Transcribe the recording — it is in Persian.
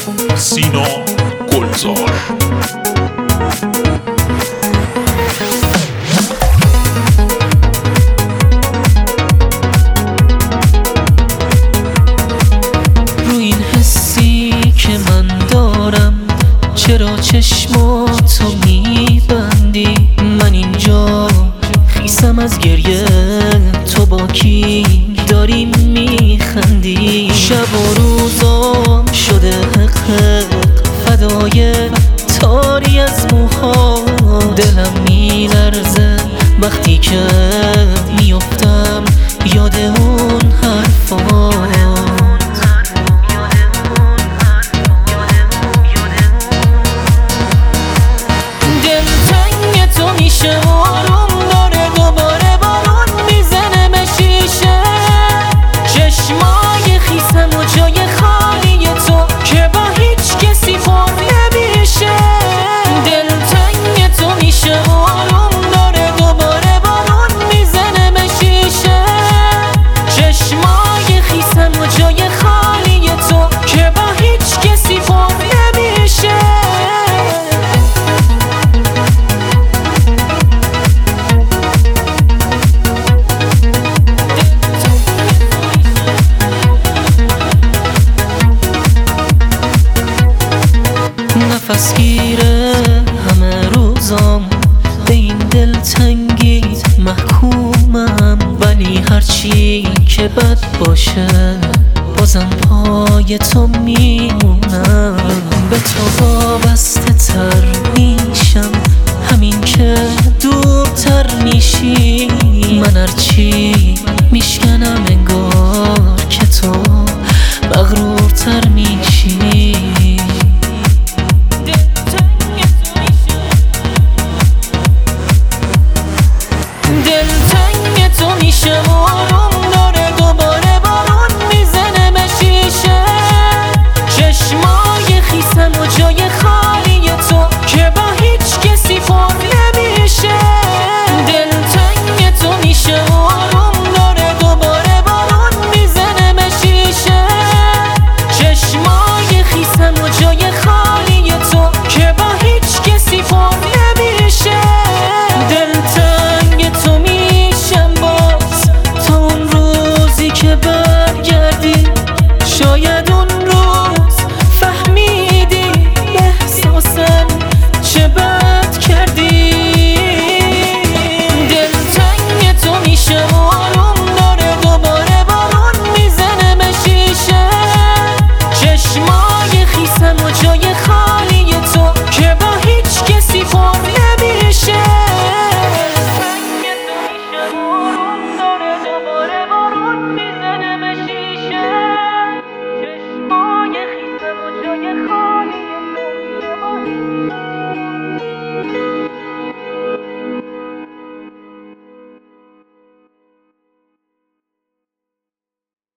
سینا گلزار. رو این حسی که من دارم چرا چشماتو میبندی؟ من اینجا خیسم از گریه، تو با کی داری میخندی؟ شب و روزام شده حق فدای تاری از موها، دلم میلرزه وقتی که میفتم یاد اون حرفات. دلتنگ تو میشه آروم داره، دوباره بارون میزنه به شیشه، چشمای خیسم و جای خالی تو که با هیچ کسی پر نمیشه. دلتنگ تو میشه آروم داره، دوباره بارون میزنه به شیشه، چشمای خیسم و جای خالی تو که با هیچ کسی پر نمیشه. نفس گیره همه روزام، به این دلتنگیت محکومم، ولی هرچی که بد باشه بازم پای تو میمونم. به تو وابسته تر میشم همین که دورتر میشی، من هرچی میشکنم انگار که تو مغرورتر میشی. دلتنگ تو میشه آروم داره، دوباره بارون میزنه به شیشه، چشمای خیسم و جای خالی تو که با هیچ کسی پر نمیشه. دلتنگ تو میشه آروم داره، دوباره بارون میزنه به شیشه، چشمای خیسم و جای خالی تو که با هیچ کسی پر نمیشه. دلتنگ تو میشم باز تا اون روزی که برگردی، شاید اون